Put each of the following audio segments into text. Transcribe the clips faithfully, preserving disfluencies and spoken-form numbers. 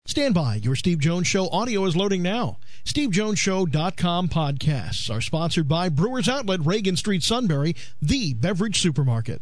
Stand by. Your Steve Jones Show audio is loading now. Steve Jones Show dot com podcasts are sponsored by Brewers Outlet, Reagan Street, Sunbury, the beverage supermarket.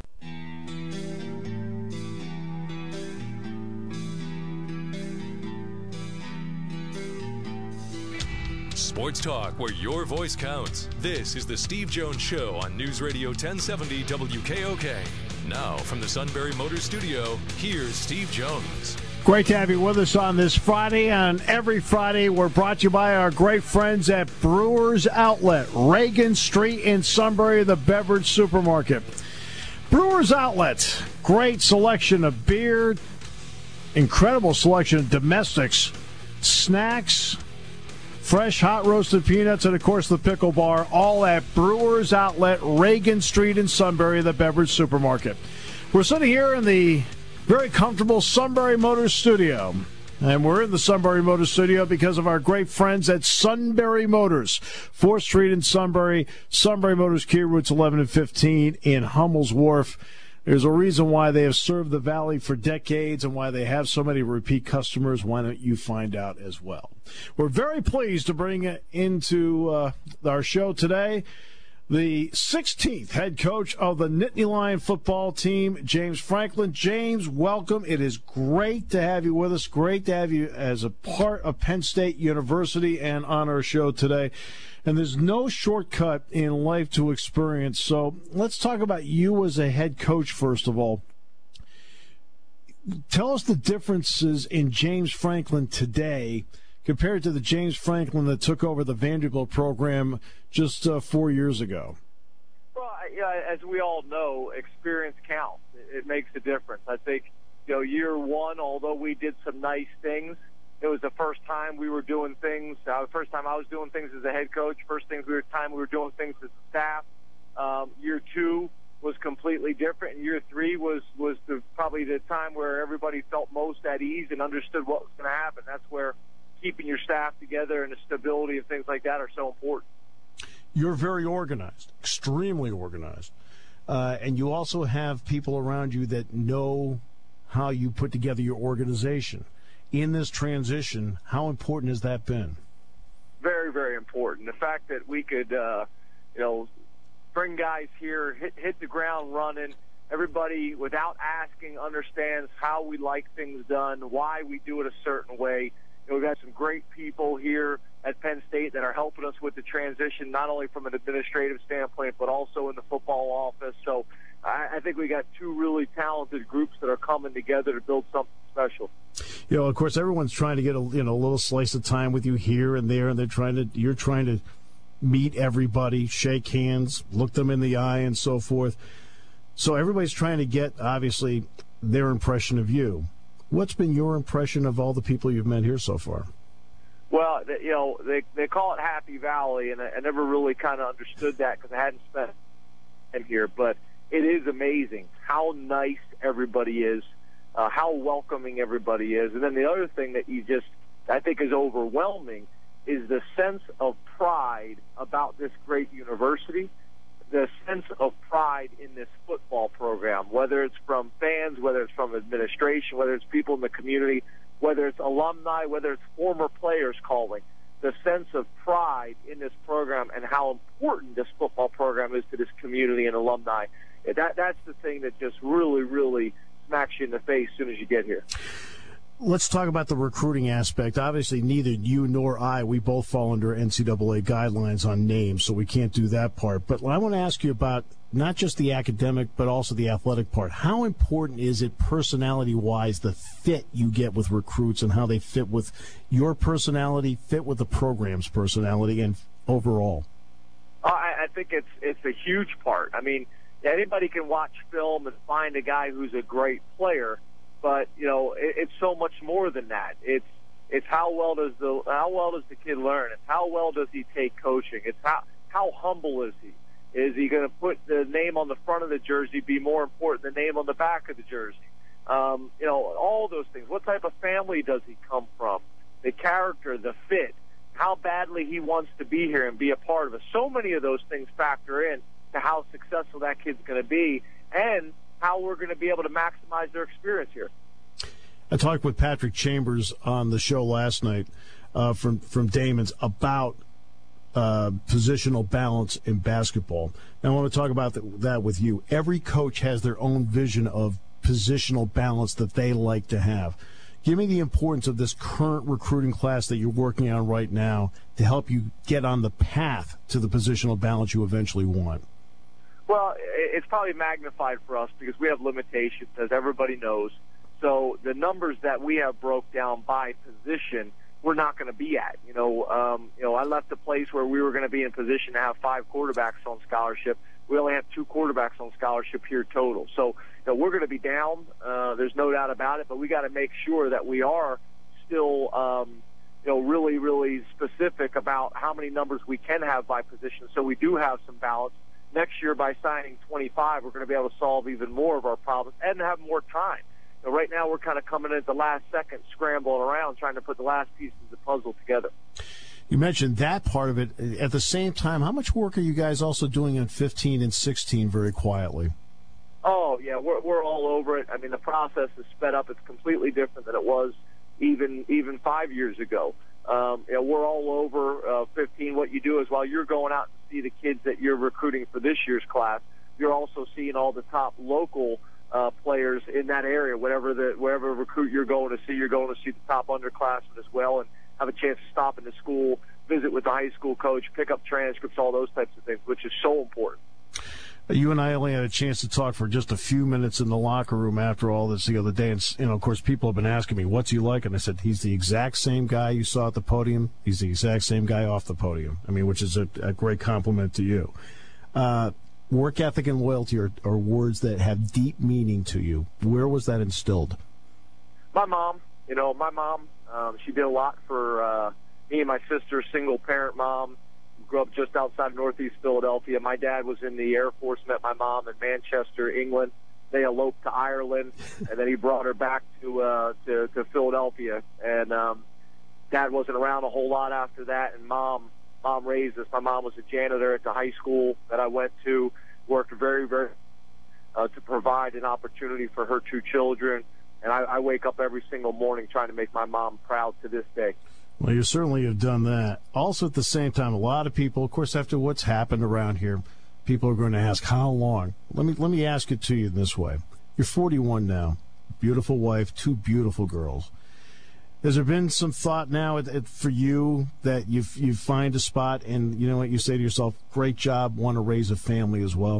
Sports talk where your voice counts. This is the Steve Jones Show on News Radio ten seventy W K O K. Now from the Sunbury Motors Studio, here's Steve Jones. Great to have you with us on this Friday. On every Friday, we're brought to you by our great friends at Brewers Outlet, Reagan Street in Sunbury, the beverage supermarket. Brewers Outlet, great selection of beer, incredible selection of domestics, snacks, fresh hot roasted peanuts, and, of course, the pickle bar, all at Brewers Outlet, Reagan Street in Sunbury, the beverage supermarket. We're sitting here in the very comfortable Sunbury Motors studio. And we're in the Sunbury Motors studio because of our great friends at Sunbury Motors, fourth Street in Sunbury, Sunbury Motors, Key Routes eleven and fifteen in Hummel's Wharf. There's a reason why they have served the Valley for decades and why they have so many repeat customers. Why don't you find out as well? We're very pleased to bring into uh, our show today the sixteenth head coach of the Nittany Lion football team, James Franklin. James, welcome. It is great to have you with us. Great to have you as a part of Penn State University and on our show today. And there's no shortcut in life to experience. So let's talk about you as a head coach, first of all. Tell us the differences in James Franklin today compared to the James Franklin that took over the Vanderbilt program just uh, four years ago. Well, yeah, as we all know, experience counts. It, it makes a difference. I think, you know, year one, although we did some nice things, it was the first time we were doing things. Uh, the first time I was doing things as a head coach. First things we were time we were doing things as a staff. Um, year two was completely different, and year three was was the, probably the time where everybody felt most at ease and understood what was going to happen. That's where keeping your staff together and the stability and things like that are so important. You're very organized, extremely organized. Uh, and you also have people around you that know how you put together your organization. In this transition, how important has that been? Very, very important. The fact that we could, uh, you know, bring guys here, hit, hit the ground running. Everybody, without asking, understands how we like things done, why we do it a certain way. You know, we've got some great people here at Penn State that are helping us with the transition, not only from an administrative standpoint, but also in the football office. So I, I think we got two really talented groups that are coming together to build something special. You know, of course, everyone's trying to get a you know a little slice of time with you here and there, and they're trying to you're trying to meet everybody, shake hands, look them in the eye, and so forth. So everybody's trying to get, obviously, their impression of you. What's been your impression of all the people you've met here so far? Well, you know, they they call it Happy Valley, and I, I never really kind of understood that because I hadn't spent time here. But it is amazing how nice everybody is, uh, how welcoming everybody is. And then the other thing that you just, I think, is overwhelming is the sense of pride about this great university, the sense of pride in this football program, whether it's from fans, whether it's from administration, whether it's people in the community, whether it's alumni, whether it's former players calling, the sense of pride in this program and how important this football program is to this community and alumni. That That's the thing that just really, really smacks you in the face as soon as you get here. Let's talk about the recruiting aspect. Obviously, neither you nor I, we both fall under N C double A guidelines on names, so we can't do that part. But I want to ask you about not just the academic, but also the athletic part. How important is it personality-wise, the fit you get with recruits and how they fit with your personality, fit with the program's personality, and overall? Uh, I, I think it's it's a huge part. I mean, anybody can watch film and find a guy who's a great player, but you know, it, it's so much more than that. It's it's how well does the how well does the kid learn? It's how well does he take coaching? It's how how humble is he? Is he going to put the name on the front of the jersey be more important than the name on the back of the jersey? Um, you know, all those things. What type of family does he come from? The character, the fit, how badly he wants to be here and be a part of it. So many of those things factor in to how successful that kid's going to be and how we're going to be able to maximize their experience here. I talked with Patrick Chambers on the show last night uh, from, from Damon's about uh, positional balance in basketball. And I want to talk about the, that with you. Every coach has their own vision of positional balance that they like to have. Give me the importance of this current recruiting class that you're working on right now to help you get on the path to the positional balance you eventually want. Well, it's probably magnified for us because we have limitations, as everybody knows. So the numbers that we have broke down by position, we're not going to be at. You know, um, you know, I left a place where we were going to be in position to have five quarterbacks on scholarship. We only have two quarterbacks on scholarship here total. So, you know, we're going to be down. Uh, there's no doubt about it. But we got to make sure that we are still, um, you know, really, really specific about how many numbers we can have by position. So we do have some balance. Next year, by signing twenty-five, we're going to be able to solve even more of our problems and have more time. You know, right now, we're kind of coming in at the last second, scrambling around, trying to put the last pieces of the puzzle together. You mentioned that part of it. At the same time, how much work are you guys also doing in fifteen and sixteen very quietly? Oh, yeah, we're we're all over it. I mean, the process is sped up. It's completely different than it was even even five years ago. Um, you know, we're all over uh, fifteen. What you do is while you're going out to see the kids that you're recruiting for this year's class, you're also seeing all the top local uh, players in that area. Whatever the wherever recruit you're going to see, you're going to see the top underclassmen as well, and have a chance to stop in the school, visit with the high school coach, pick up transcripts, all those types of things, which is so important. You and I only had a chance to talk for just a few minutes in the locker room after all this the other day. And, you know, of course, people have been asking me, what's he like? And I said, he's the exact same guy you saw at the podium. He's the exact same guy off the podium. I mean, which is a, a great compliment to you. Uh, work ethic and loyalty are, are words that have deep meaning to you. Where was that instilled? My mom. You know, my mom, um, she did a lot for uh, me and my sister, single-parent mom. Grew up just outside of Northeast Philadelphia. My dad was in the Air Force, met my mom in Manchester, England. They eloped to Ireland, and then he brought her back to uh, to, to Philadelphia. And um, Dad wasn't around a whole lot after that, and Mom mom raised us. My mom was a janitor at the high school that I went to, worked very, very uh, to provide an opportunity for her two children. And I, I wake up every single morning trying to make my mom proud to this day. Well, you certainly have done that. Also, at the same time, a lot of people, of course, after what's happened around here, people are going to ask, how long? Let me let me ask it to you this way. You're forty-one now, beautiful wife, two beautiful girls. Has there been some thought now at, at, for you that you you find a spot and, you know what, you say to yourself, great job, want to raise a family as well?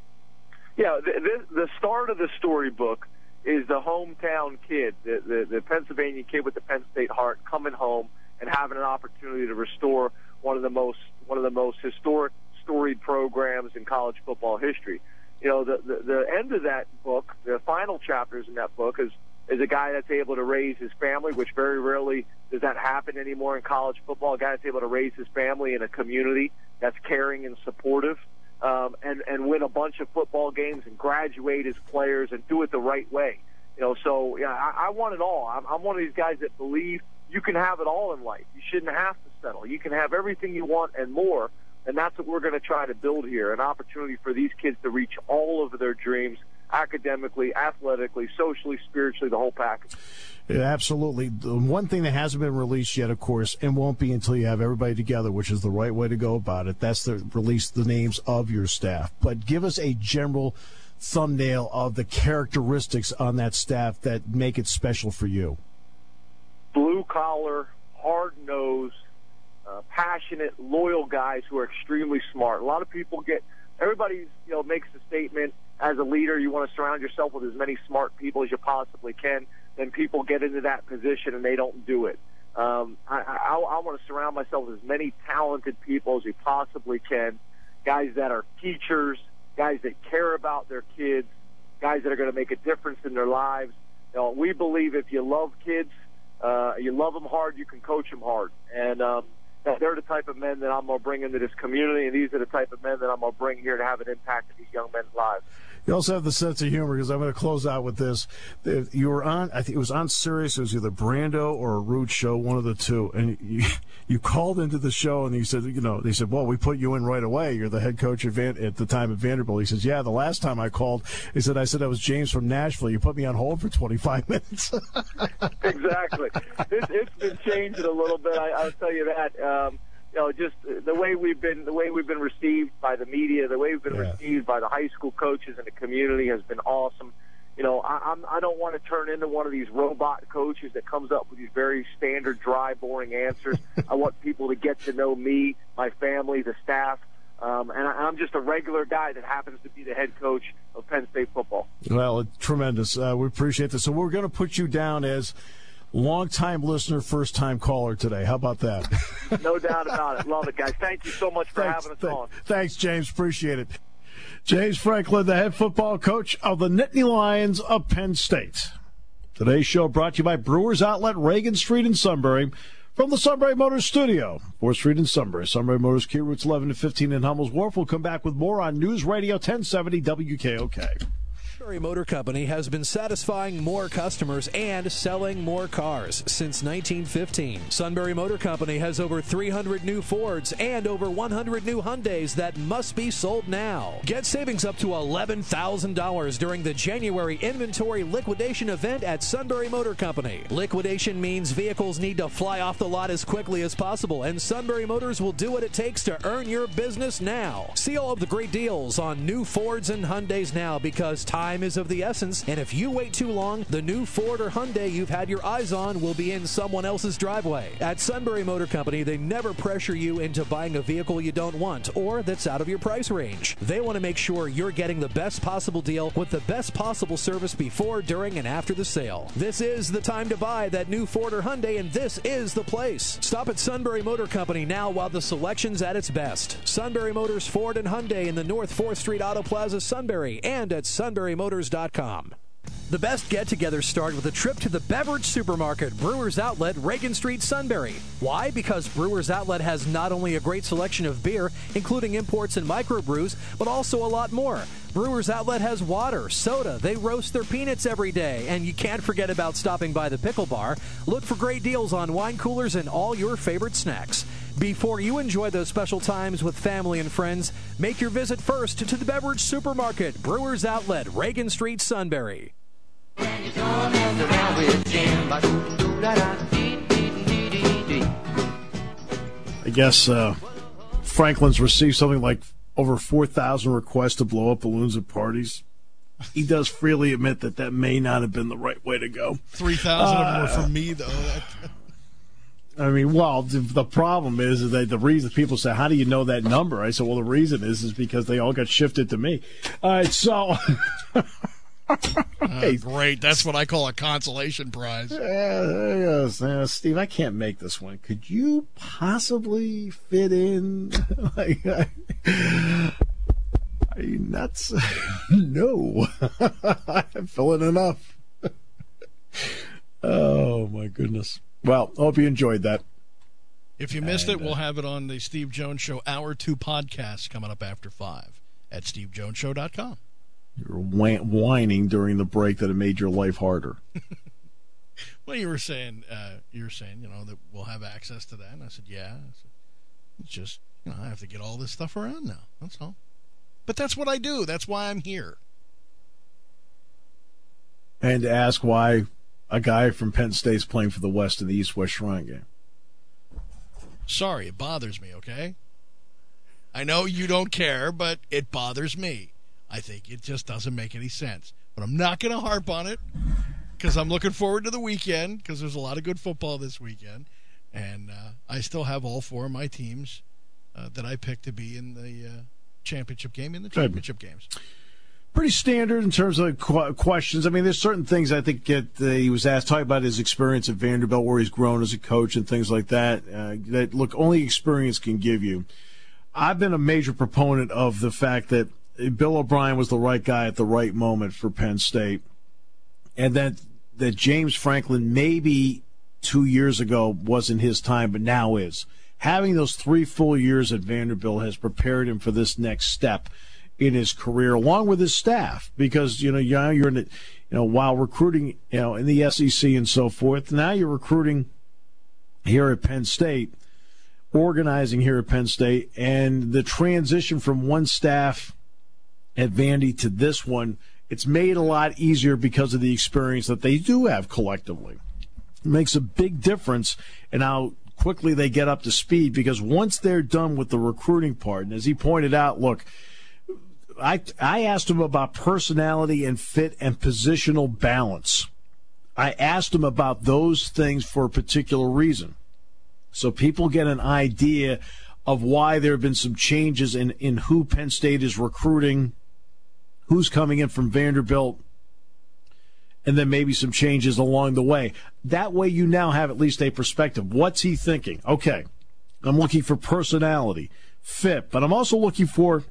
Yeah, the, the, the start of the storybook is the hometown kid, the, the, the Pennsylvania kid with the Penn State heart, coming home and having an opportunity to restore one of the most one of the most historic, storied programs in college football history. You know, the, the the end of that book, the final chapters in that book, is is a guy that's able to raise his family, which very rarely does that happen anymore in college football. A guy that's able to raise his family in a community that's caring and supportive. Um, and, and win a bunch of football games and graduate as players and do it the right way. You know, so yeah, I, I want it all. I'm, I'm one of these guys that believe you can have it all in life. You shouldn't have to settle. You can have everything you want and more, and that's what we're going to try to build here, an opportunity for these kids to reach all of their dreams, academically, athletically, socially, spiritually, the whole package. Yeah, absolutely. The one thing that hasn't been released yet, of course, and won't be until you have everybody together, which is the right way to go about it, that's to release the names of your staff. But give us a general thumbnail of the characteristics on that staff that make it special for you. Blue-collar, hard-nosed, uh, passionate, loyal guys who are extremely smart. A lot of people get – everybody you know, makes the statement, as a leader, you want to surround yourself with as many smart people as you possibly can. Then people get into that position and they don't do it. Um, I, I, I want to surround myself with as many talented people as we possibly can, guys that are teachers, guys that care about their kids, guys that are going to make a difference in their lives. You know, we believe if you love kids, uh, you love them hard, you can coach them hard. And um, they're the type of men that I'm going to bring into this community, and these are the type of men that I'm going to bring here to have an impact in these young men's lives. You also have the sense of humor, because I'm going to close out with this. You were on, I think it was on Sirius. It was either Brando or a Root show, one of the two. And you, you called into the show and you said, you know, they said, well, we put you in right away. You're the head coach at, Van, at the time at Vanderbilt. He says, yeah, the last time I called, he said, I said I was James from Nashville. You put me on hold for twenty-five minutes. Exactly. It's, it's been changing a little bit. I, I'll tell you that. Um, You know, just the way we've been, the way we've been received by the media, the way we've been yeah. received by the high school coaches and the community has been awesome. You know, I, I'm, I don't want to turn into one of these robot coaches that comes up with these very standard, dry, boring answers. I want people to get to know me, my family, the staff, um, and I, I'm just a regular guy that happens to be the head coach of Penn State football. Well, tremendous. Uh, we appreciate this. So we're going to put you down as long-time listener, first-time caller today. How about that? No doubt about it. Love it, guys. Thank you so much for thanks, having us th- on. Thanks, James. Appreciate it. James Franklin, the head football coach of the Nittany Lions of Penn State. Today's show brought to you by Brewers Outlet, Reagan Street in Sunbury. From the Sunbury Motors Studio, fourth Street in Sunbury. Sunbury Motors, key routes eleven to fifteen in Hummel's Wharf. We'll come back with more on News Radio ten seventy W K O K. Sunbury Motor Company has been satisfying more customers and selling more cars since nineteen fifteen. Sunbury Motor Company has over three hundred new Fords and over one hundred new Hyundais that must be sold now. Get savings up to eleven thousand dollars during the January inventory liquidation event at Sunbury Motor Company. Liquidation means vehicles need to fly off the lot as quickly as possible, and Sunbury Motors will do what it takes to earn your business now. See all of the great deals on new Fords and Hyundais now, because time is of the essence, and if you wait too long, the new Ford or Hyundai you've had your eyes on will be in someone else's driveway. At Sunbury Motor Company, they never pressure you into buying a vehicle you don't want or that's out of your price range. They want to make sure you're getting the best possible deal with the best possible service before, during, and after the sale. This is the time to buy that new Ford or Hyundai, and this is the place. Stop at Sunbury Motor Company now while the selection's at its best. Sunbury Motors Ford and Hyundai in the North fourth Street Auto Plaza, Sunbury, and at sunbury motors dot com. The best get-togethers start with a trip to the beverage supermarket, Brewers Outlet, Reagan Street, Sunbury. Why? Because Brewers Outlet has not only a great selection of beer, including imports and microbrews, but also a lot more. Brewers Outlet has water, soda, they roast their peanuts every day, and you can't forget about stopping by the pickle bar. Look for great deals on wine coolers and all your favorite snacks. Before you enjoy those special times with family and friends, make your visit first to the beverage supermarket, Brewers Outlet, Reagan Street, Sunbury. I guess uh, Franklin's received something like over four thousand requests to blow up balloons at parties. He does freely admit that that may not have been the right way to go. three thousand uh, of them were from me, though. I mean, well, the, the problem is that the reason people say, how do you know that number? I said, well, the reason is is because they all got shifted to me. All right, so... uh, great. That's what I call a consolation prize. Uh, yes, uh, Steve, I can't make this one. Could you possibly fit in? like, I, are you nuts? No. I'm filling enough. Oh, my goodness. Well, hope you enjoyed that. If you missed and, it, we'll have it on the Steve Jones Show Hour two podcast coming up after five at steve jones show dot com. You were whining during the break that it made your life harder. Well, you were saying, uh, you were saying, you know, that we'll have access to that, and I said, yeah. I said, it's just, you know, I have to get all this stuff around now. That's all. But that's what I do. That's why I'm here. And to ask why a guy from Penn State's playing for the West in the East-West Shrine game. Sorry, it bothers me, okay? I know you don't care, but it bothers me. I think it just doesn't make any sense. But I'm not going to harp on it because I'm looking forward to the weekend because there's a lot of good football this weekend. And uh, I still have all four of my teams uh, that I picked to be in the uh, championship game, in the championship Good. games. Pretty standard in terms of qu- questions. I mean, there's certain things I think that uh, he was asked, talking about his experience at Vanderbilt, where he's grown as a coach and things like that, uh, that, look, only experience can give you. I've been a major proponent of the fact that Bill O'Brien was the right guy at the right moment for Penn State, and that that James Franklin maybe two years ago wasn't his time, but now is. Having those three full years at Vanderbilt has prepared him for this next step in his career, along with his staff, because you know you're in, the, you know, while recruiting, you know, in the S E C and so forth. Now you're recruiting here at Penn State, organizing here at Penn State, and the transition from one staff at Vandy to this one, it's made a lot easier because of the experience that they do have collectively. It makes a big difference in how quickly they get up to speed, because once they're done with the recruiting part, and as he pointed out, look, I, I asked him about personality and fit and positional balance. I asked him about those things for a particular reason, so people get an idea of why there have been some changes in, in who Penn State is recruiting, who's coming in from Vanderbilt, and then maybe some changes along the way. That way you now have at least a perspective. What's he thinking? Okay, I'm looking for personality, fit, but I'm also looking for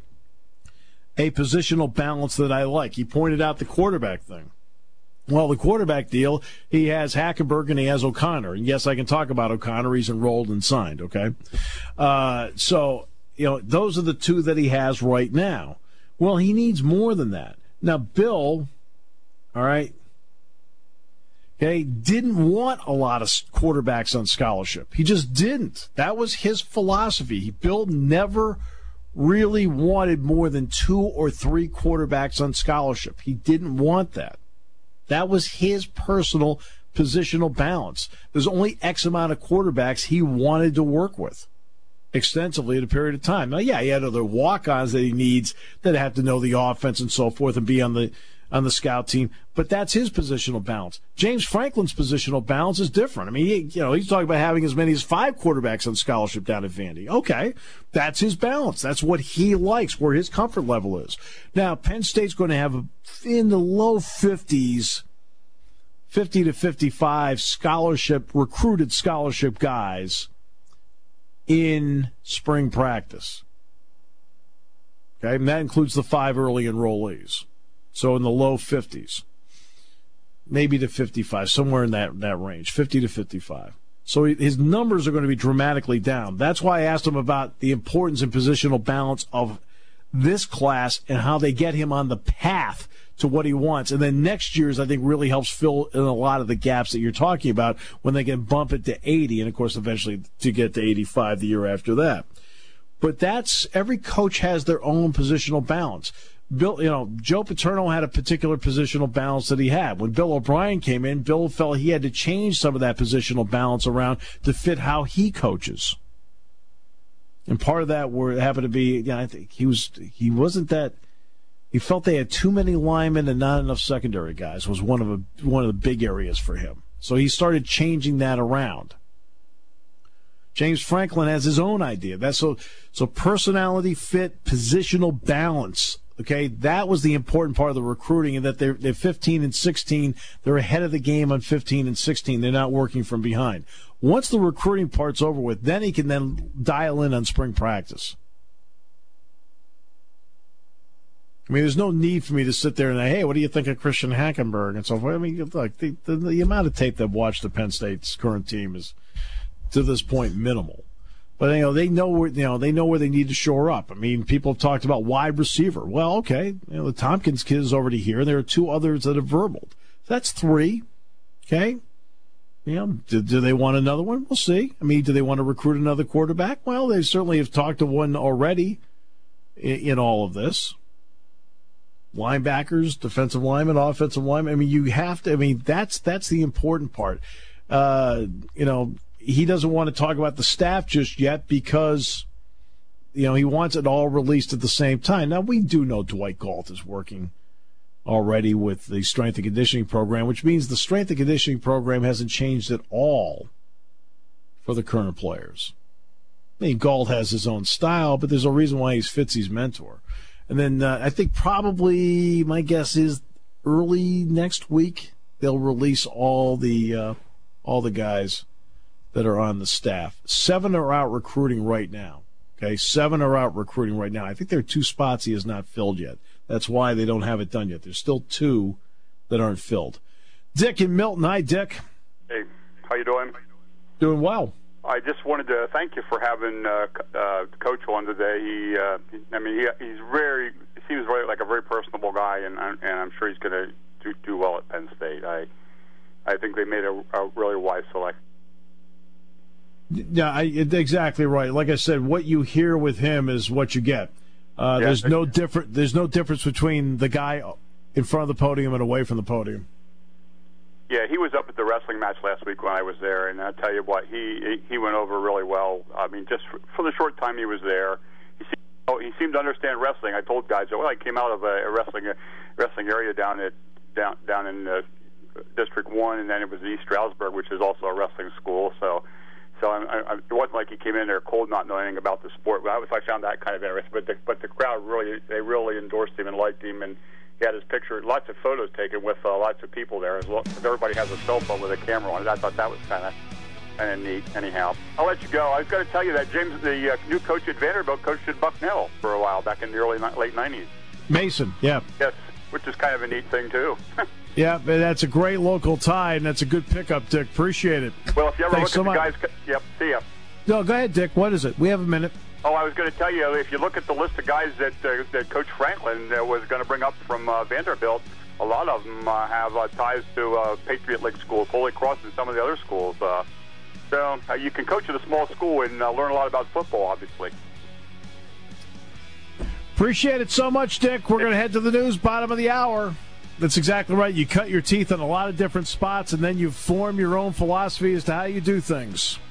a positional balance that I like. He pointed out the quarterback thing. Well, the quarterback deal, he has Hackenberg and he has O'Connor. And yes, I can talk about O'Connor. He's enrolled and signed, okay? Uh, so, you know, those are the two that he has right now. Well, he needs more than that. Now, Bill, all right, okay, didn't want a lot of quarterbacks on scholarship. He just didn't. That was his philosophy. Bill never really wanted more than two or three quarterbacks on scholarship. He didn't want that. That was his personal positional balance. There's only X amount of quarterbacks he wanted to work with extensively at a period of time. Now, yeah, he had other walk-ons that he needs that have to know the offense and so forth and be on the on the scout team, but that's his positional balance. James Franklin's positional balance is different. I mean, he, you know, he's talking about having as many as five quarterbacks on scholarship down at Vandy. Okay, that's his balance. That's what he likes, where his comfort level is. Now, Penn State's going to have in the low fifties, fifty to fifty-five scholarship, recruited scholarship guys in spring practice. Okay, and that includes the five early enrollees. So in the low fifties, maybe to fifty-five, somewhere in that, that range, fifty to fifty-five. So his numbers are going to be dramatically down. That's why I asked him about the importance and positional balance of this class and how they get him on the path to what he wants. And then next year's, I think, really helps fill in a lot of the gaps that you're talking about when they can bump it to eighty, and, of course, eventually to get to eighty-five the year after that. But that's – every coach has their own positional balance. Bill, you know, Joe Paterno had a particular positional balance that he had. When Bill O'Brien came in, Bill felt he had to change some of that positional balance around to fit how he coaches. And part of that were happened to be, you know, I think he was he wasn't that. He felt they had too many linemen and not enough secondary guys was one of a, one of the big areas for him. So he started changing that around. James Franklin has his own idea. That's so so personality, fit, positional balance. Okay, that was the important part of the recruiting, and that they're, they're fifteen and sixteen. They're ahead of the game on fifteen and sixteen. They're not working from behind. Once the recruiting part's over with, then he can then dial in on spring practice. I mean, there's no need for me to sit there and say, hey, what do you think of Christian Hackenberg and so forth? I mean, look, the, the, the amount of tape they've watched the Penn State's current team is, to this point, minimal. But, you know, they know where, you know, they know where they need to shore up. I mean, people have talked about wide receiver. Well, okay, you know, the Tompkins kid is already here. There are two others that have verbaled. That's three. Okay? You know, do, do they want another one? We'll see. I mean, do they want to recruit another quarterback? Well, they certainly have talked to one already in, in all of this. Linebackers, defensive linemen, offensive linemen. I mean, you have to, I mean, that's that's the important part. Uh, you know, he doesn't want to talk about the staff just yet because, you know, he wants it all released at the same time. Now, we do know Dwight Galt is working already with the strength and conditioning program, which means the strength and conditioning program hasn't changed at all for the current players. I mean, Galt has his own style, but there's a reason why he's Fitzy's mentor. And then uh, I think probably my guess is early next week they'll release all the uh, all the guys that are on the staff. Seven are out recruiting right now. Okay, seven are out recruiting right now. I think there are two spots he has not filled yet. That's why they don't have it done yet. There's still two that aren't filled. Dick in Milton. Hi, Dick. Hey, how you doing? Doing well. I just wanted to thank you for having uh, uh, Coach on today. He, uh, he I mean, he, he's very seems very, like a very personable guy, and and I'm sure he's going to do, do well at Penn State. I I think they made a, a really wise selection. Yeah, I, exactly right. Like I said, what you hear with him is what you get. Uh, yeah, there's no different. There's no difference between the guy in front of the podium and away from the podium. Yeah, he was up at the wrestling match last week when I was there, and I tell you what, he he went over really well. I mean, just for, for the short time he was there, he seemed, oh, he seemed to understand wrestling. I told guys, well, I came out of a, a wrestling a wrestling area down at down down in uh, District One, and then it was East Stroudsburg, which is also a wrestling school. So, so I, I, it wasn't like he came in there cold, not knowing anything about the sport. But I, was, I found that kind of interesting. But the, but the crowd really, they really endorsed him and liked him, and he had his picture, lots of photos taken with uh, lots of people there. As well, everybody has a cell phone with a camera on it. I thought that was kind of kind of neat. Anyhow, I'll let you go. I was going to tell you that James, the uh, new coach at Vanderbilt, coached at Bucknell for a while back in the early late nineties. Mason, yeah. Yes, which is kind of a neat thing too. Yeah, that's a great local tie, and that's a good pickup, Dick. Appreciate it. Well, if you ever Thanks look so at much. the guys, yep. See ya. No, go ahead, Dick. What is it? We have a minute. Oh, I was going to tell you, if you look at the list of guys that uh, that Coach Franklin uh, was going to bring up from uh, Vanderbilt, a lot of them uh, have uh, ties to uh, Patriot League schools, Holy Cross, and some of the other schools. Uh, so uh, you can coach at a small school and uh, learn a lot about football, obviously. Appreciate it so much, Dick. We're going to head to the news, bottom of the hour. That's exactly right. You cut your teeth in a lot of different spots, and then you form your own philosophy as to how you do things.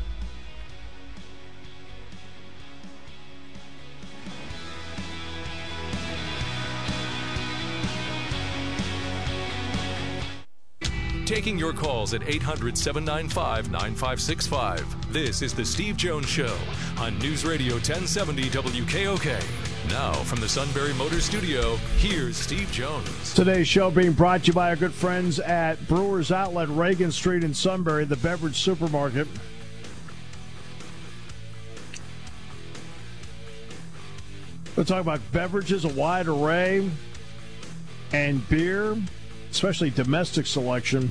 Taking your calls at eight hundred, seven nine five, nine five six five. This is The Steve Jones Show on News Radio ten seventy W K O K. Now, from the Sunbury Motors Studio, here's Steve Jones. Today's show being brought to you by our good friends at Brewers Outlet, Reagan Street in Sunbury, the beverage supermarket. We'll talk about beverages, a wide array, and beer, especially domestic selection.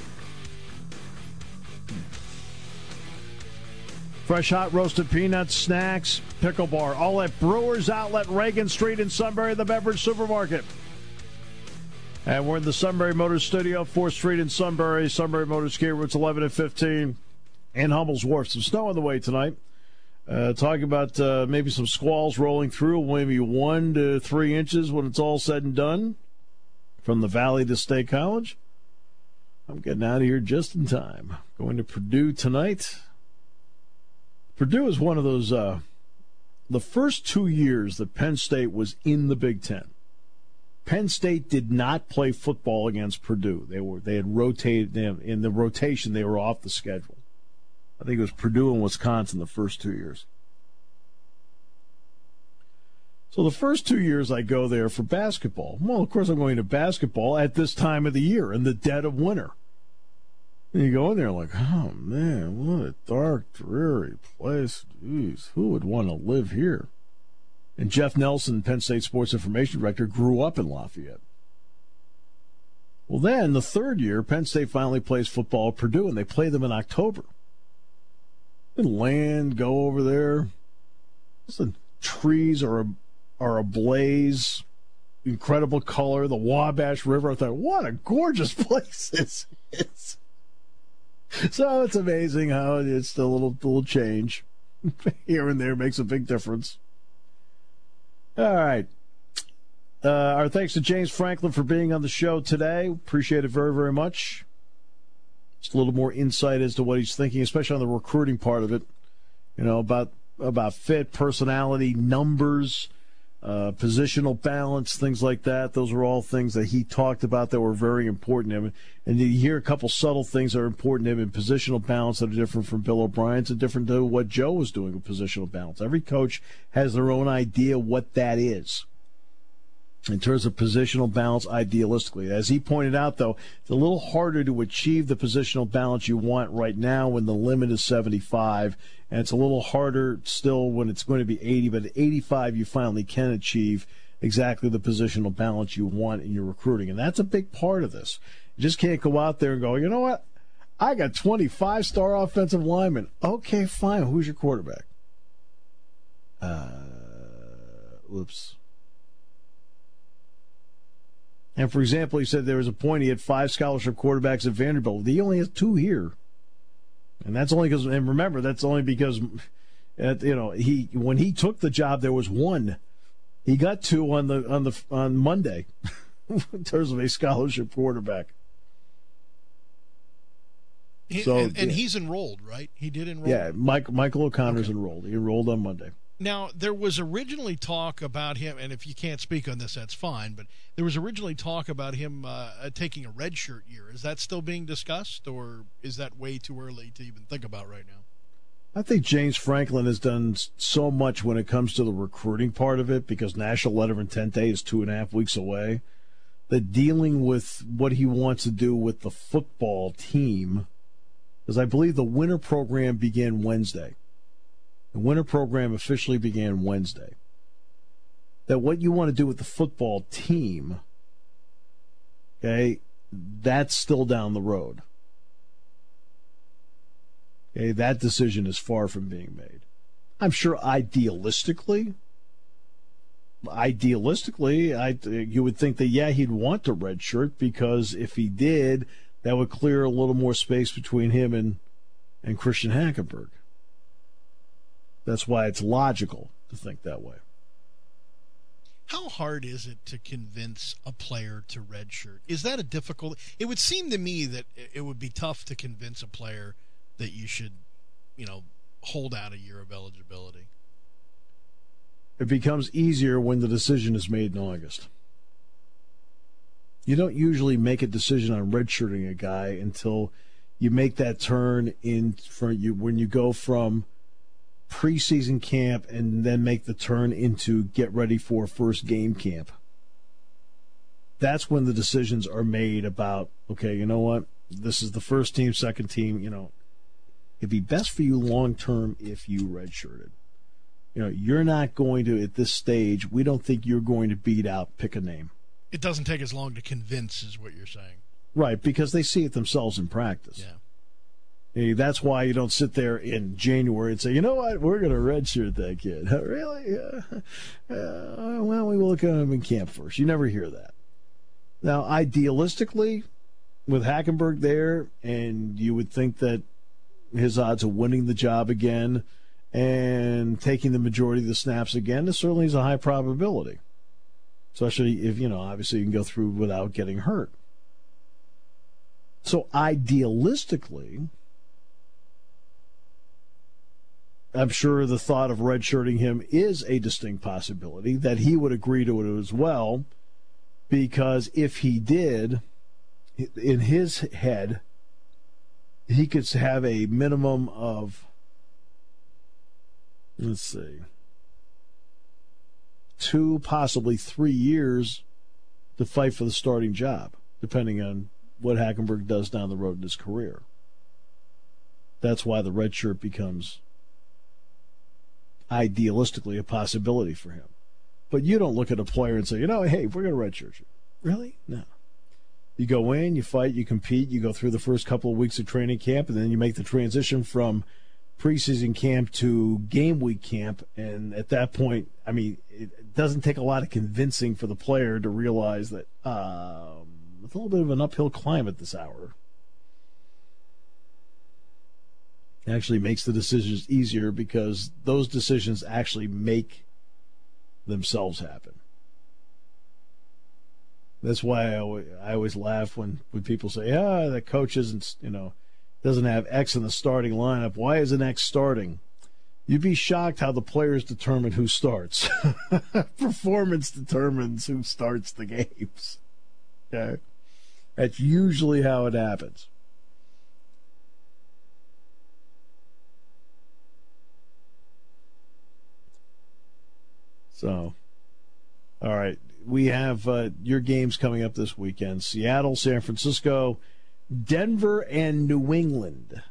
Fresh hot roasted peanuts, snacks, pickle bar, all at Brewers Outlet, Reagan Street in Sunbury, the beverage supermarket. And we're in the Sunbury Motors Studio, fourth Street in Sunbury. Sunbury Motors Care routes eleven and fifteen. And Hummel's Wharf. Some snow on the way tonight. Uh, talking about uh, maybe some squalls rolling through, maybe one to three inches when it's all said and done. From the Valley to State College. I'm getting out of here just in time. Going to Purdue tonight. Purdue is one of those, uh, the first two years that Penn State was in the Big Ten, Penn State did not play football against Purdue. They were they had rotated them in the rotation. They were off the schedule. I think it was Purdue and Wisconsin the first two years. So the first two years I go there for basketball. Well, of course I'm going to basketball at this time of the year in the dead of winter. And you go in there like, oh, man, what a dark, dreary place. Jeez, who would want to live here? And Jeff Nelson, Penn State Sports Information Director, grew up in Lafayette. Well, then, the third year, Penn State finally plays football at Purdue, and they play them in October. And land, go over there. The trees are, are ablaze. Incredible color. The Wabash River. I thought, what a gorgeous place this is. So it's amazing how it's a little little change here and there makes a big difference. All right. Uh, our thanks to James Franklin for being on the show today. Appreciate it very, very much. Just a little more insight as to what he's thinking, especially on the recruiting part of it. You know, about about fit, personality, numbers, uh, positional balance, things like that. Those are all things that he talked about that were very important to him. And you hear a couple subtle things that are important to him in positional balance that are different from Bill O'Brien's and different to what Joe was doing with positional balance. Every coach has their own idea what that is in terms of positional balance idealistically. As he pointed out, though, it's a little harder to achieve the positional balance you want right now when the limit is seventy-five, and it's a little harder still when it's going to be eighty, but at eighty-five you finally can achieve exactly the positional balance you want in your recruiting, and that's a big part of this. You just can't go out there and go, you know what, I got twenty-five star offensive linemen. Okay, fine, who's your quarterback? Uh, oops. And, for example, he said there was a point he had five scholarship quarterbacks at Vanderbilt. He only has two here. And that's only because, and remember, that's only because, you know, he when he took the job, there was one. He got two on the on the on Monday in terms of a scholarship quarterback. He, so, and, and yeah. he's enrolled, right? He did enroll. Yeah, Mike, Michael O'Connor's okay. enrolled. He enrolled on Monday. Now, there was originally talk about him, and if you can't speak on this, that's fine, but there was originally talk about him uh, taking a redshirt year. Is that still being discussed, or is that way too early to even think about right now? I think James Franklin has done so much when it comes to the recruiting part of it, because National Letter of Intent Day is two and a half weeks away, that dealing with what he wants to do with the football team, because I believe the winter program began Wednesday. The winter program officially began Wednesday. That what you want to do with the football team, okay, that's still down the road. Okay, that decision is far from being made. I'm sure idealistically, idealistically, I you would think that, yeah, he'd want a red shirt, because if he did, that would clear a little more space between him and, and Christian Hackenberg. That's why it's logical to think that way. How hard is it to convince a player to redshirt? Is that a difficult? It would seem to me that it would be tough to convince a player that you should, you know, hold out a year of eligibility. It becomes easier when the decision is made in August. You don't usually make a decision on redshirting a guy until you make that turn in for you when you go from preseason camp and then make the turn into get ready for first game camp. That's when the decisions are made about, okay, you know what? This is the first team, second team, you know. It'd be best for you long term if you redshirted. You know, you're not going to, at this stage, we don't think you're going to beat out, pick a name. It doesn't take as long to convince, is what you're saying. Right, because they see it themselves in practice. Yeah. Hey, that's why you don't sit there in January and say, you know what, we're going to redshirt that kid. Really? Uh, uh, well, we will look at him in camp first. You never hear that. Now, idealistically, with Hackenberg there, and you would think that his odds of winning the job again and taking the majority of the snaps again, this certainly is a high probability. Especially if, you know, obviously you can go through without getting hurt. So idealistically, I'm sure the thought of redshirting him is a distinct possibility, that he would agree to it as well, because if he did, in his head, he could have a minimum of, let's see, two, possibly three years to fight for the starting job, depending on what Hackenberg does down the road in his career. That's why the red shirt becomes idealistically a possibility for him. But you don't look at a player and say, you know, hey, we're going to redshirt you. Really? No. You go in, you fight, you compete, you go through the first couple of weeks of training camp, and then you make the transition from preseason camp to game week camp. And at that point, I mean, it doesn't take a lot of convincing for the player to realize that um, it's a little bit of an uphill climb at this hour. It actually makes the decisions easier because those decisions actually make themselves happen. That's why I always, I always laugh when, when people say, ah, the coach isn't, you know, doesn't have X in the starting lineup. Why isn't X starting? You'd be shocked how the players determine who starts. Performance determines who starts the games. Okay? That's usually how it happens. So, all right. We have uh, your games coming up this weekend. Seattle, San Francisco, Denver, and New England.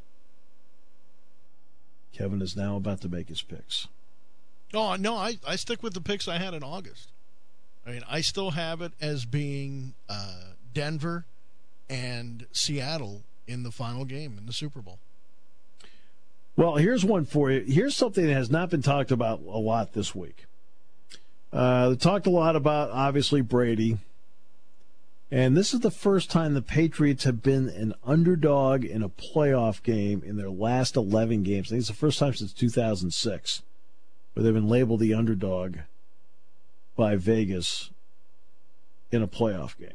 Kevin is now about to make his picks. Oh, no, I, I stick with the picks I had in August. I mean, I still have it as being uh, Denver and Seattle in the final game in the Super Bowl. Well, here's one for you. Here's something that has not been talked about a lot this week. Uh, they talked a lot about, obviously, Brady. And this is the first time the Patriots have been an underdog in a playoff game in their last eleven games. I think it's the first time since two thousand six where they've been labeled the underdog by Vegas in a playoff game.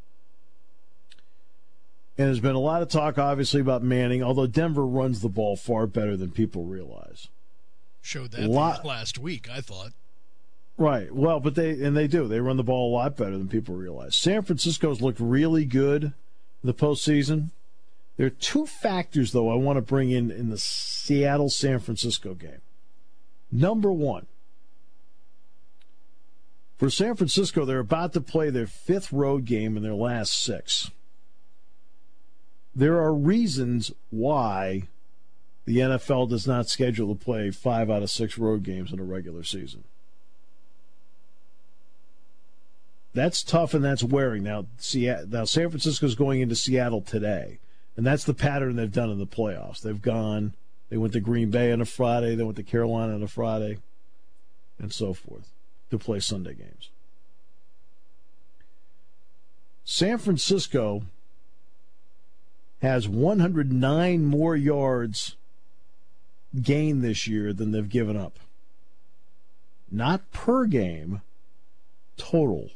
And there's been a lot of talk, obviously, about Manning, although Denver runs the ball far better than people realize. Showed that lot, last week, I thought. Right. Well, but they and they do. They run the ball a lot better than people realize. San Francisco's looked really good in the postseason. There are two factors, though, I want to bring in in the Seattle-San Francisco game. Number one, for San Francisco, they're about to play their fifth road game in their last six. There are reasons why the N F L does not schedule to play five out of six road games in a regular season. That's tough and that's wearing. Now, now San Francisco's going into Seattle today, and that's the pattern they've done in the playoffs. They've gone, they went to Green Bay on a Friday, they went to Carolina on a Friday, and so forth, to play Sunday games. San Francisco has one hundred nine more yards gained this year than they've given up. Not per game, total.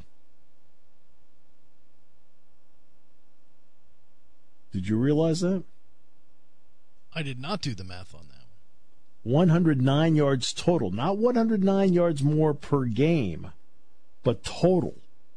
Did you realize that? I did not do the math on that one. one hundred nine yards total. Not one hundred nine yards more per game, but total.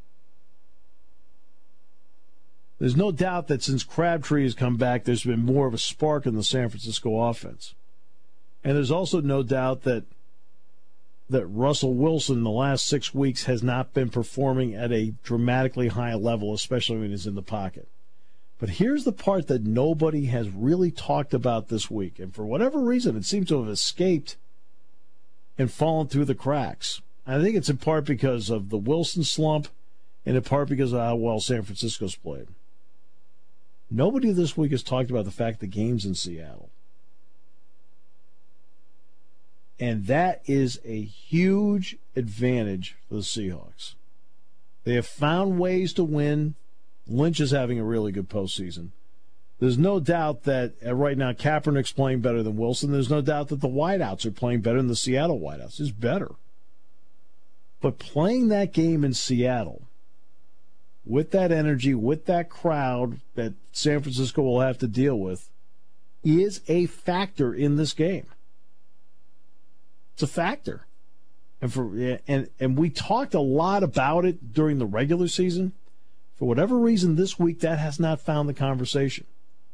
There's no doubt that since Crabtree has come back, there's been more of a spark in the San Francisco offense. And there's also no doubt that that Russell Wilson the last six weeks has not been performing at a dramatically high level, especially when he's in the pocket. But here's the part that nobody has really talked about this week. And for whatever reason, it seems to have escaped and fallen through the cracks. I think it's in part because of the Wilson slump and in part because of how well San Francisco's played. Nobody this week has talked about the fact the game's in Seattle. And that is a huge advantage for the Seahawks. They have found ways to win. Lynch is having a really good postseason. There's no doubt that uh, right now Kaepernick's playing better than Wilson. There's no doubt that the wideouts are playing better than the Seattle wideouts. It's better. But playing that game in Seattle, with that energy, with that crowd that San Francisco will have to deal with, is a factor in this game. It's a factor. And for and and we talked a lot about it during the regular season. For whatever reason, this week, that has not found the conversation.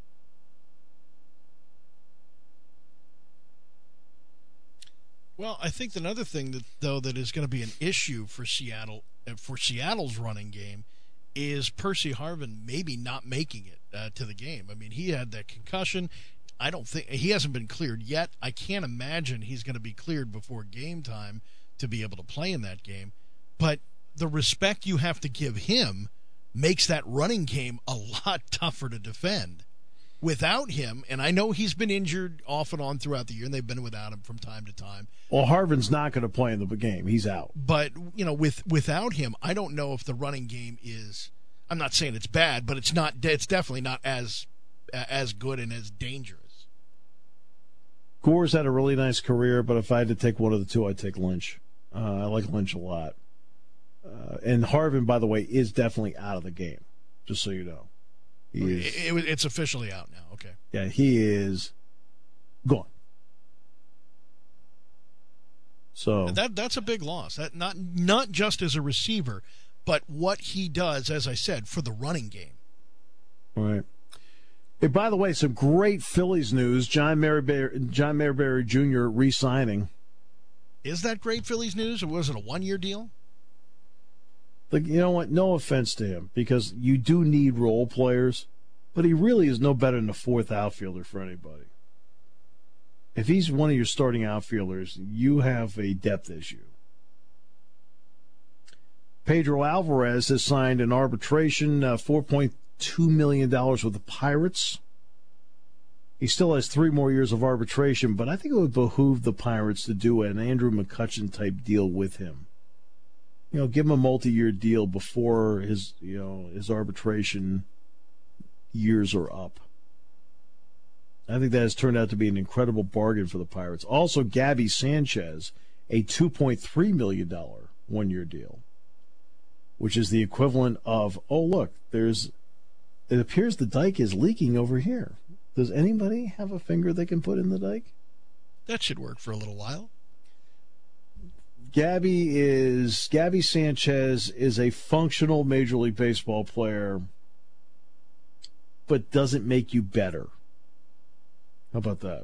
Well, I think another thing that though that is going to be an issue for Seattle for Seattle's running game is Percy Harvin maybe not making it uh, to the game. I mean, he had that concussion. I don't think he hasn't been cleared yet. I can't imagine he's going to be cleared before game time to be able to play in that game. But the respect you have to give him makes that running game a lot tougher to defend. Without him, and I know he's been injured off and on throughout the year, and they've been without him from time to time. Well, Harvin's not going to play in the game. He's out. But, you know, with without him, I don't know if the running game is, I'm not saying it's bad, but it's not. It's definitely not as as good and as dangerous. Gore's had a really nice career, but if I had to take one of the two, I'd take Lynch. Uh, I like Lynch a lot. Uh, and Harvin, by the way, is definitely out of the game, just so you know. He is, it, it, it's officially out now. Okay. Yeah, he is gone. So that that's a big loss. That not not just as a receiver, but what he does, as I said, for the running game. All right. Hey, by the way, some great Phillies news. John Mayberry, John Mayberry Junior re-signing. Is that great Phillies news, or was it a one-year deal? Like, you know what? No offense to him, because you do need role players, but he really is no better than the fourth outfielder for anybody. If he's one of your starting outfielders, you have a depth issue. Pedro Alvarez has signed an arbitration, uh, four point two million dollars with the Pirates. He still has three more years of arbitration, but I think it would behoove the Pirates to do an Andrew McCutchen type deal with him. you know, give him a multi-year deal before his, you know, his arbitration years are up. I think that has turned out to be an incredible bargain for the Pirates. Also, Gabby Sanchez, a two point three million dollars one-year deal, which is the equivalent of, oh, look, there's, it appears the dike is leaking over here. Does anybody have a finger they can put in the dike? That should work for a little while. Gabby is Gabby Sanchez is a functional Major League Baseball player, but doesn't make you better. How about that?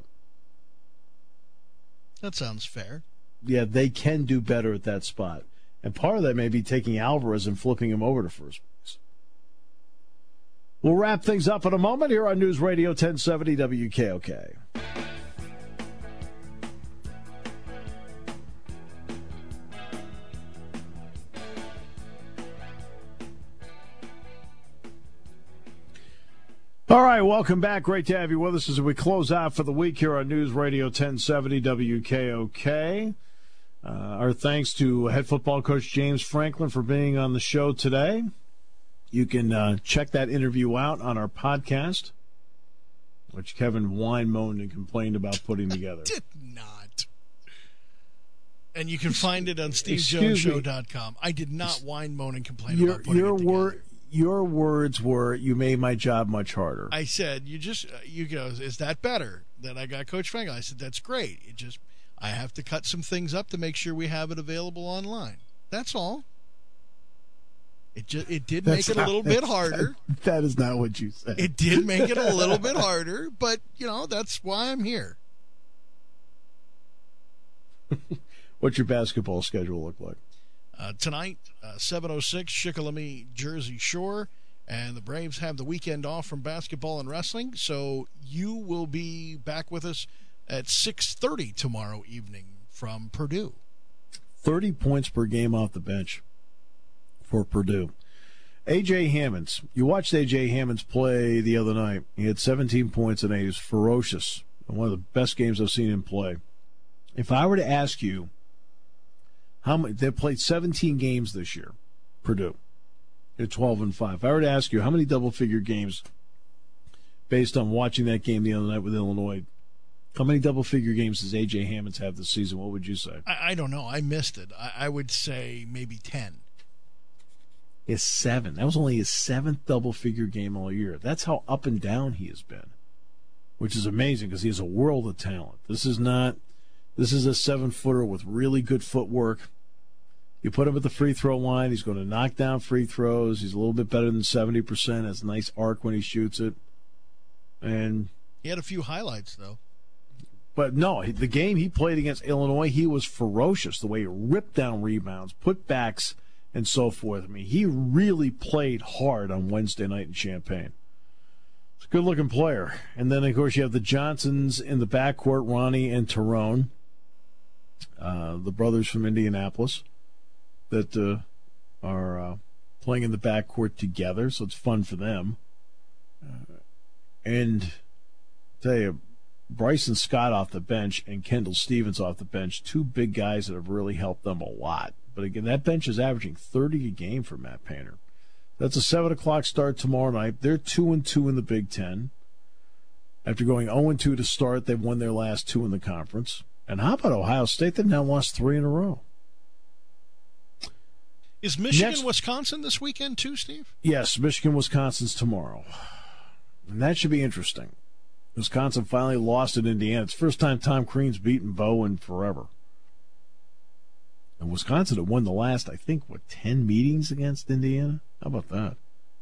That sounds fair. Yeah, they can do better at that spot. And part of that may be taking Alvarez and flipping him over to first base. We'll wrap things up in a moment here on News Radio ten seventy W K O K. All right, welcome back. Great to have you with us as we close out for the week here on News Radio ten seventy W K O K. Uh, our thanks to head football coach James Franklin for being on the show today. You can uh, check that interview out on our podcast, which Kevin whined, moaned, and complained about putting together. Did not. And you can find it on steve jones show dot com. I did not whine, moan, and complain your, about putting your it together. Wor- your words were, you made my job much harder. I said, you just, you go, is that better? Then I got Coach Franklin. I said, that's great. It just, I have to cut some things up to make sure we have it available online. That's all. It just, it did That's make it a little not, bit harder. That, that is not what you said. It did make it a little bit harder, but, you know, that's why I'm here. What's your basketball schedule look like? Uh, tonight, uh, seven oh six, Shikellamy, Jersey Shore, and the Braves have the weekend off from basketball and wrestling, so you will be back with us at six thirty tomorrow evening from Purdue. thirty points per game off the bench for Purdue. A J. Hammonds. You watched A J. Hammonds play the other night. He had seventeen points and he was ferocious. One of the best games I've seen him play. If I were to ask you, how many, they played seventeen games this year, Purdue. They're twelve and five. If I were to ask you how many double-figure games, based on watching that game the other night with Illinois, how many double-figure games does A J. Hammonds have this season? What would you say? I, I don't know. I missed it. I, I would say maybe ten. Is seven. That was only his seventh double-figure game all year. That's how up and down he has been, which is amazing because he has a world of talent. This is not. This is a seven-footer with really good footwork. You put him at the free throw line, he's going to knock down free throws. He's a little bit better than seventy percent. Has a nice arc when he shoots it. And he had a few highlights, though. But no, the game he played against Illinois, he was ferocious. The way he ripped down rebounds, put backs, and so forth. I mean, he really played hard on Wednesday night in Champaign. It's a good-looking player. And then, of course, you have the Johnsons in the backcourt, Ronnie and Tyrone, uh, the brothers from Indianapolis, that uh, are uh, playing in the backcourt together, so it's fun for them. Uh, and I tell you, Bryson Scott off the bench and Kendall Stevens off the bench, two big guys that have really helped them a lot. But again, that bench is averaging thirty a game for Matt Painter. That's a seven o'clock start tomorrow night. They're two and two in the Big Ten. After going zero and two to start, they've won their last two in the conference. And how about Ohio State? They've now lost three in a row. Is Michigan, Next, Wisconsin this weekend too, Steve? Yes, Michigan, Wisconsin's tomorrow. And that should be interesting. Wisconsin finally lost at Indiana. It's the first time Tom Crean's beaten Bo in forever. And Wisconsin had won the last, I think, what, ten meetings against Indiana? How about that?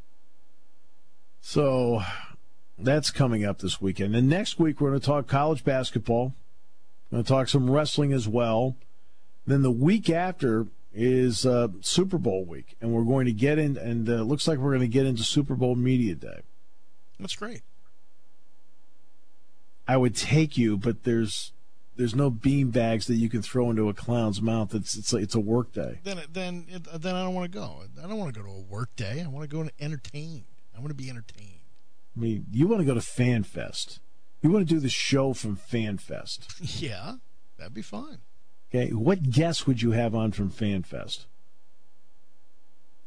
So that's coming up this weekend. And next week we're going to talk college basketball. We're going to talk some wrestling as well. Then the week after is uh, Super Bowl week. And we're going to get in, and it uh, looks like we're going to get into Super Bowl Media Day. That's great. I would take you, but there's there's no bean bags that you can throw into a clown's mouth. It's it's like, it's a work day. Then then then I don't want to go. I don't want to go to a work day. I want to go and entertain. I want to be entertained. I mean, you want to go to Fan Fest. You want to do the show from Fan Fest. Yeah, that'd be fine. Okay, what guests would you have on from Fan Fest?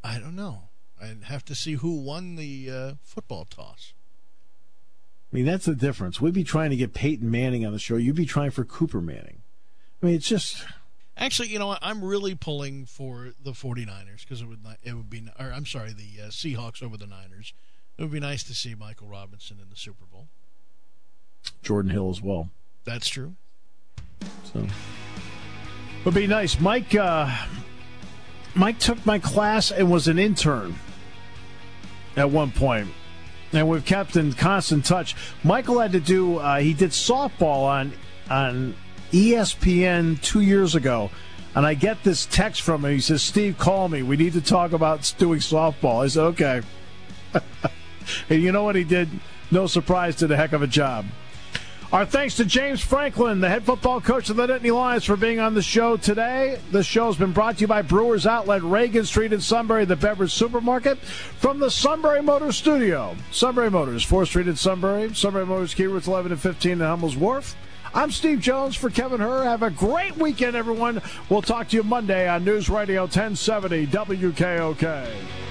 I don't know. I'd have to see who won the uh, football toss. I mean, that's the difference. We'd be trying to get Peyton Manning on the show. You'd be trying for Cooper Manning. I mean, it's just... Actually, you know what? I'm really pulling for the 49ers because it would it would be, or I'm sorry, the uh, Seahawks over the Niners. It would be nice to see Michael Robinson in the Super Bowl. Jordan Hill as well. That's true. So, would be nice. Mike, uh, Mike took my class and was an intern at one point, and we've kept in constant touch. Michael had to do. Uh, he did softball on on E S P N two years ago, and I get this text from him. He says, "Steve, call me. We need to talk about doing softball." I said, "Okay." And you know what he did? No surprise, did a heck of a job. Our thanks to James Franklin, the head football coach of the Nittany Lions, for being on the show today. The show has been brought to you by Brewers Outlet, Reagan Street in Sunbury, the Beverage Supermarket, from the Sunbury Motors Studio. Sunbury Motors, fourth Street in Sunbury. Sunbury Motors, key routes eleven and fifteen in Hummel's Wharf. I'm Steve Jones for Kevin Herr. Have a great weekend, everyone. We'll talk to you Monday on News Radio ten seventy W K O K.